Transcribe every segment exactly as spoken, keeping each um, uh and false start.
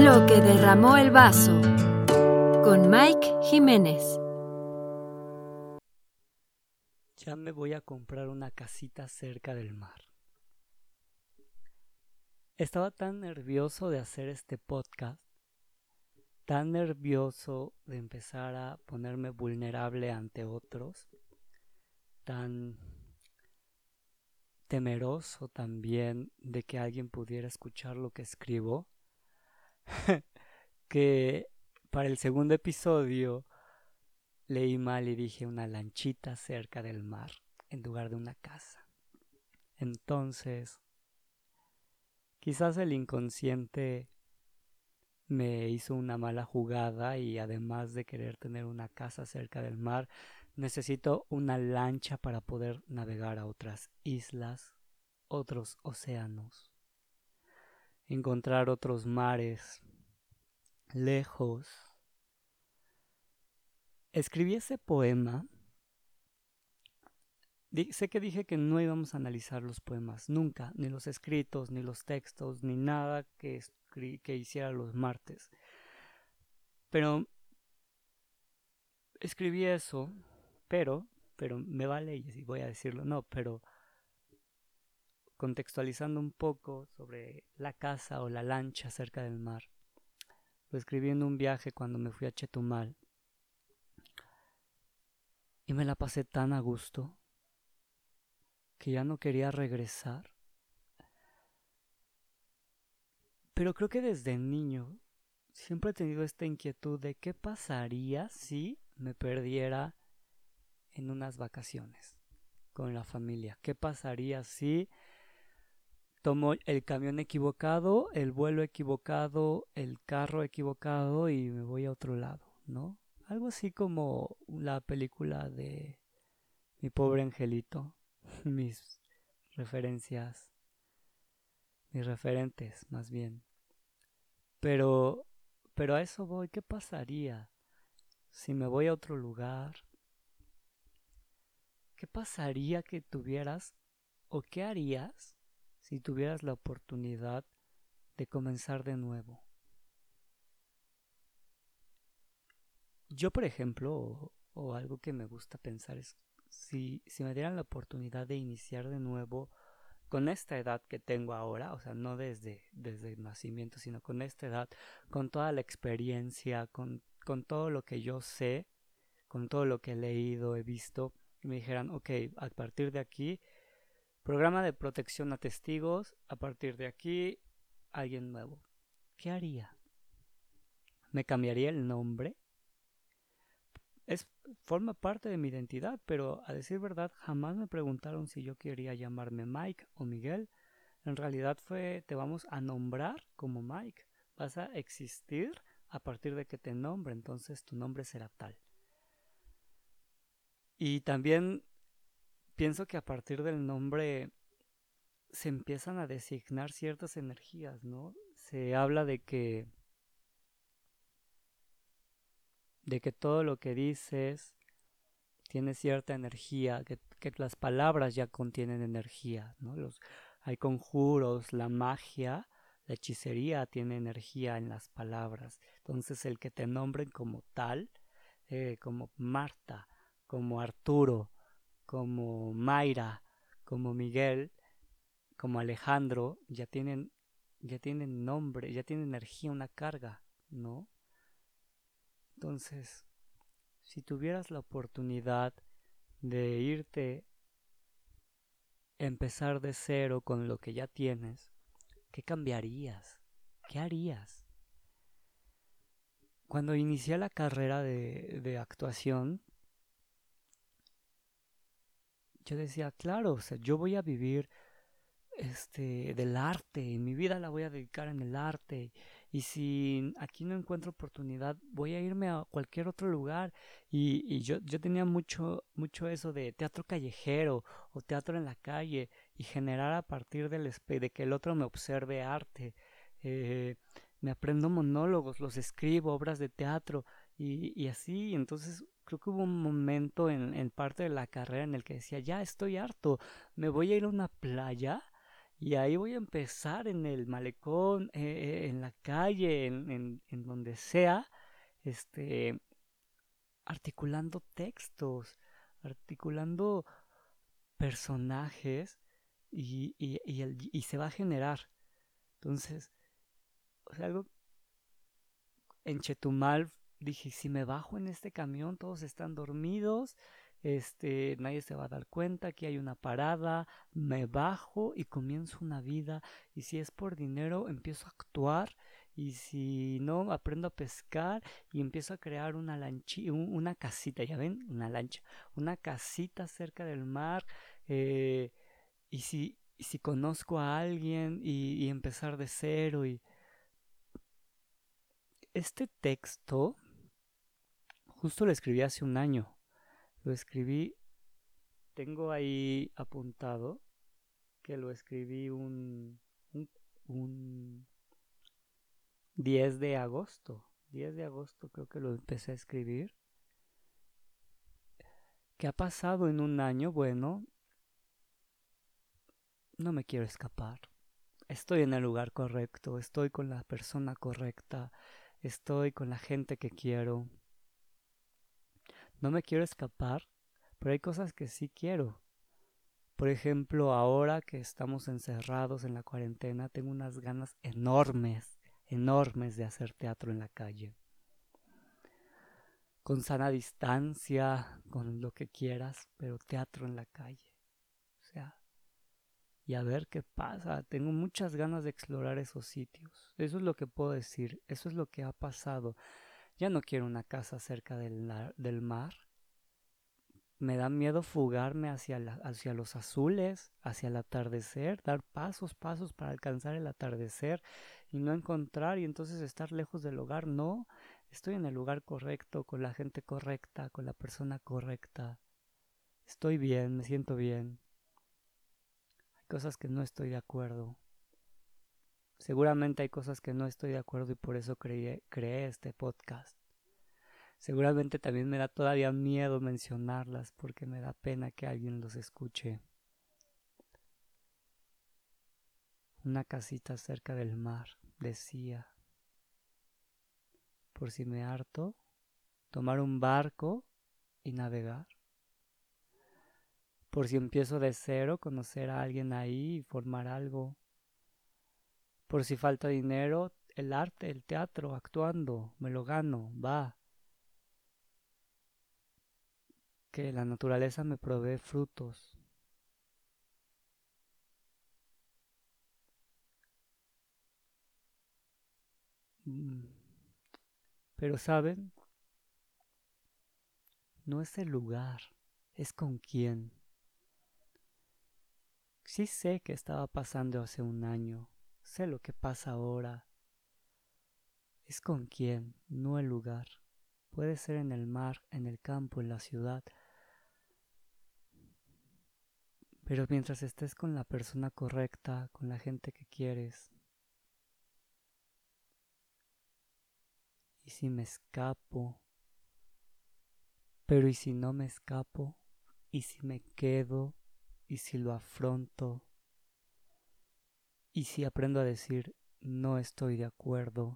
Lo que derramó el vaso, con Mike Jiménez. Ya me voy a comprar una casita cerca del mar. Estaba tan nervioso de hacer este podcast, tan nervioso de empezar a ponerme vulnerable ante otros, tan temeroso también de que alguien pudiera escuchar lo que escribo, que para el segundo episodio leí mal y dije una lanchita cerca del mar en lugar de una casa. Entonces, quizás el inconsciente me hizo una mala jugada y además de querer tener una casa cerca del mar, necesito una lancha para poder navegar a otras islas, otros océanos, encontrar otros mares lejos. Escribí ese poema. Di- sé que dije que no íbamos a analizar los poemas, nunca, ni los escritos, ni los textos, ni nada que, escri- que hiciera los martes. Pero escribí eso, pero, pero me vale y voy a decirlo, no, pero contextualizando un poco sobre la casa o la lancha cerca del mar. Lo escribí en un viaje cuando me fui a Chetumal y me la pasé tan a gusto que ya no quería regresar. Pero creo que desde niño siempre he tenido esta inquietud de qué pasaría si me perdiera en unas vacaciones con la familia. ¿Qué pasaría si tomo el camión equivocado, el vuelo equivocado, el carro equivocado y me voy a otro lado, ¿no? Algo así como la película de Mi pobre angelito, mis referencias, mis referentes más bien. Pero, pero a eso voy, ¿qué pasaría si me voy a otro lugar? ¿Qué pasaría que tuvieras o qué harías si tuvieras la oportunidad de comenzar de nuevo? Yo, por ejemplo, o, o algo que me gusta pensar es si, si me dieran la oportunidad de iniciar de nuevo con esta edad que tengo ahora, o sea, no desde, desde el nacimiento, sino con esta edad, con toda la experiencia, con, con todo lo que yo sé, con todo lo que he leído, he visto, y me dijeran, ok, a partir de aquí, programa de protección a testigos, a partir de aquí, alguien nuevo. ¿Qué haría? ¿Me cambiaría el nombre? Es, forma parte de mi identidad, pero a decir verdad jamás me preguntaron si yo quería llamarme Mike o Miguel. En realidad fue, te vamos a nombrar como Mike, vas a existir a partir de que te nombre, entonces tu nombre será tal. Y también pienso que a partir del nombre se empiezan a designar ciertas energías, ¿no? Se habla de que de que todo lo que dices tiene cierta energía, que, que las palabras ya contienen energía, ¿no? Los, hay conjuros, la magia, la hechicería tiene energía en las palabras. Entonces el que te nombren como tal, eh, como Marta, como Arturo, como Mayra, como Miguel, como Alejandro, ya tienen, ya tienen nombre, ya tienen energía, una carga, ¿no? Entonces, si tuvieras la oportunidad de irte, empezar de cero con lo que ya tienes, ¿qué cambiarías? ¿Qué harías? Cuando inicié la carrera de, de actuación, yo decía, claro, o sea, yo voy a vivir este del arte, y mi vida la voy a dedicar en el arte, y si aquí no encuentro oportunidad voy a irme a cualquier otro lugar. Y, y yo, yo tenía mucho, mucho eso de teatro callejero o teatro en la calle, y generar a partir del espe- de que el otro me observe arte. Eh, me aprendo monólogos, los escribo, obras de teatro, y, y así. Entonces creo que hubo un momento en, en parte de la carrera en el que decía, ya estoy harto, me voy a ir a una playa Y ahí voy a empezar en el malecón, eh, eh, en la calle, en, en, en donde sea, este, articulando textos, articulando personajes y, y, y, el- y se va a generar. Entonces, o sea, algo en Chetumal dije, si me bajo en este camión, todos están dormidos, este, nadie se va a dar cuenta, aquí hay una parada, me bajo y comienzo una vida, y si es por dinero, empiezo a actuar, y si no, aprendo a pescar y empiezo a crear una lanchi, un- una casita, ya ven, una lancha, una casita cerca del mar, eh, y si, y si conozco a alguien y, y empezar de cero, y este texto justo lo escribí hace un año. Lo escribí, tengo ahí apuntado que lo escribí un, un, un diez de agosto. diez de agosto creo que lo empecé a escribir. ¿Qué ha pasado en un año? Bueno, no me quiero escapar. Estoy en el lugar correcto, estoy con la persona correcta, estoy con la gente que quiero. No me quiero escapar, pero hay cosas que sí quiero. Por ejemplo, ahora que estamos encerrados en la cuarentena, tengo unas ganas enormes, enormes de hacer teatro en la calle. Con sana distancia, con lo que quieras, pero teatro en la calle. O sea, y a ver qué pasa. Tengo muchas ganas de explorar esos sitios. Eso es lo que puedo decir. Eso es lo que ha pasado. Ya no quiero una casa cerca del, del mar. Me da miedo fugarme hacia, la, hacia los azules, hacia el atardecer, dar pasos, pasos para alcanzar el atardecer y no encontrar y entonces estar lejos del hogar. No, estoy en el lugar correcto, con la gente correcta, con la persona correcta. Estoy bien, me siento bien. Hay cosas que no estoy de acuerdo. Seguramente hay cosas que no estoy de acuerdo y por eso creé, creé este podcast. Seguramente también me da todavía miedo mencionarlas porque me da pena que alguien los escuche. Una casita cerca del mar, decía. Por si me harto, tomar un barco y navegar. Por si empiezo de cero, conocer a alguien ahí y formar algo. Por si falta dinero, el arte, el teatro, actuando, me lo gano, va. Que la naturaleza me provee frutos. Mm. Pero saben, no es el lugar, es con quién. Sí sé que estaba pasando hace un año, sé lo que pasa ahora. Es con quién, no el lugar. Puede ser en el mar, en el campo, en la ciudad. Pero mientras estés con la persona correcta, con la gente que quieres. ¿Y si me escapo? Pero ¿y si no me escapo? ¿Y si me quedo? ¿Y si lo afronto? ¿Y si aprendo a decir no estoy de acuerdo?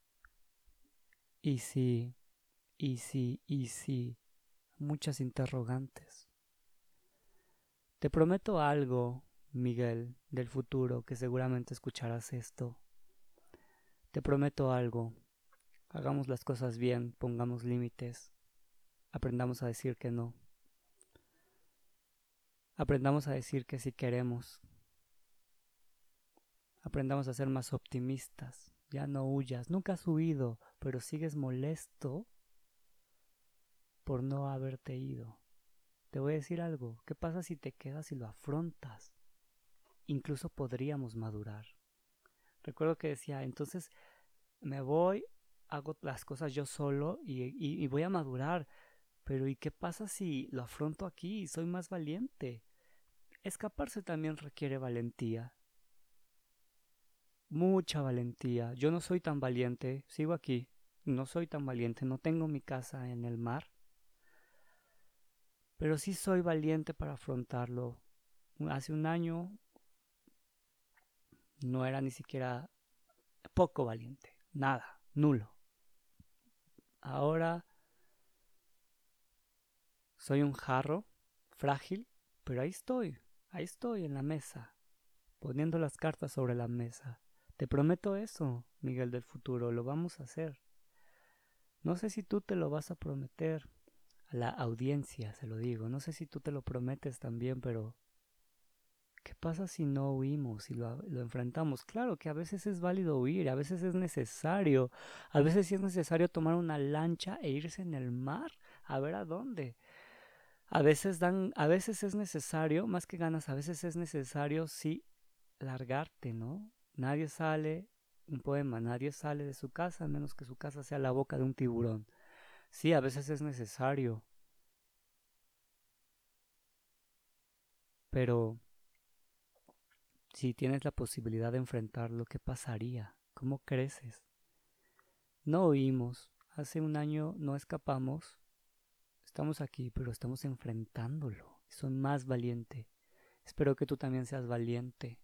¿Y si? ¿Y si? ¿Y si? Muchas interrogantes. Te prometo algo, Miguel, del futuro, que seguramente escucharás esto. Te prometo algo. Hagamos las cosas bien, pongamos límites, aprendamos a decir que no. Aprendamos a decir que sí queremos. Aprendamos a ser más optimistas. Ya no huyas. Nunca has huido, pero sigues molesto por no haberte ido. Te voy a decir algo. ¿Qué pasa si te quedas y lo afrontas? Incluso podríamos madurar. Recuerdo que decía, entonces me voy, hago las cosas yo solo y, y, y voy a madurar. Pero ¿y qué pasa si lo afronto aquí y soy más valiente? Escaparse también requiere valentía. Mucha valentía. Yo no soy tan valiente, sigo aquí. No soy tan valiente, no tengo mi casa en el mar. Pero sí soy valiente para afrontarlo. Hace un año no era ni siquiera poco valiente, nada, nulo. Ahora soy un jarro frágil, pero ahí estoy, ahí estoy en la mesa, poniendo las cartas sobre la mesa. Te prometo eso, Miguel del futuro, lo vamos a hacer. No sé si tú te lo vas a prometer, a la audiencia se lo digo, no sé si tú te lo prometes también, pero ¿qué pasa si no huimos y lo, lo enfrentamos? Claro que a veces es válido huir, a veces es necesario, a veces sí es necesario tomar una lancha e irse en el mar a ver a dónde. A veces dan, a veces es necesario, más que ganas, a veces es necesario sí largarte, ¿no? Nadie sale, un poema, nadie sale de su casa a menos que su casa sea la boca de un tiburón. Sí, a veces es necesario, pero si tienes la posibilidad de enfrentarlo, ¿qué pasaría? ¿Cómo creces? No huimos, hace un año no escapamos, estamos aquí, pero estamos enfrentándolo. Soy más valiente. Espero que tú también seas valiente.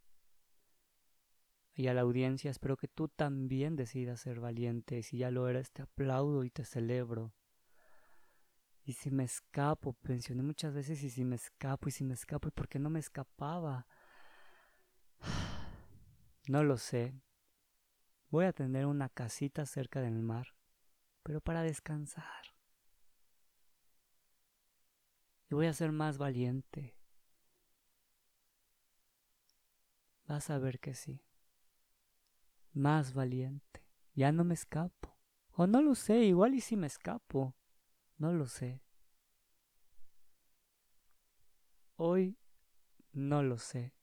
Y a la audiencia, espero que tú también decidas ser valiente. Y si ya lo eres, te aplaudo y te celebro. Y si me escapo, mencioné muchas veces y si me escapo, y si me escapo, ¿y por qué no me escapaba? No lo sé. Voy a tener una casita cerca del mar, pero para descansar. Y voy a ser más valiente. Vas a ver que sí. Más valiente. Ya no me escapo. O no lo sé, igual y si me escapo. No lo sé. Hoy no lo sé.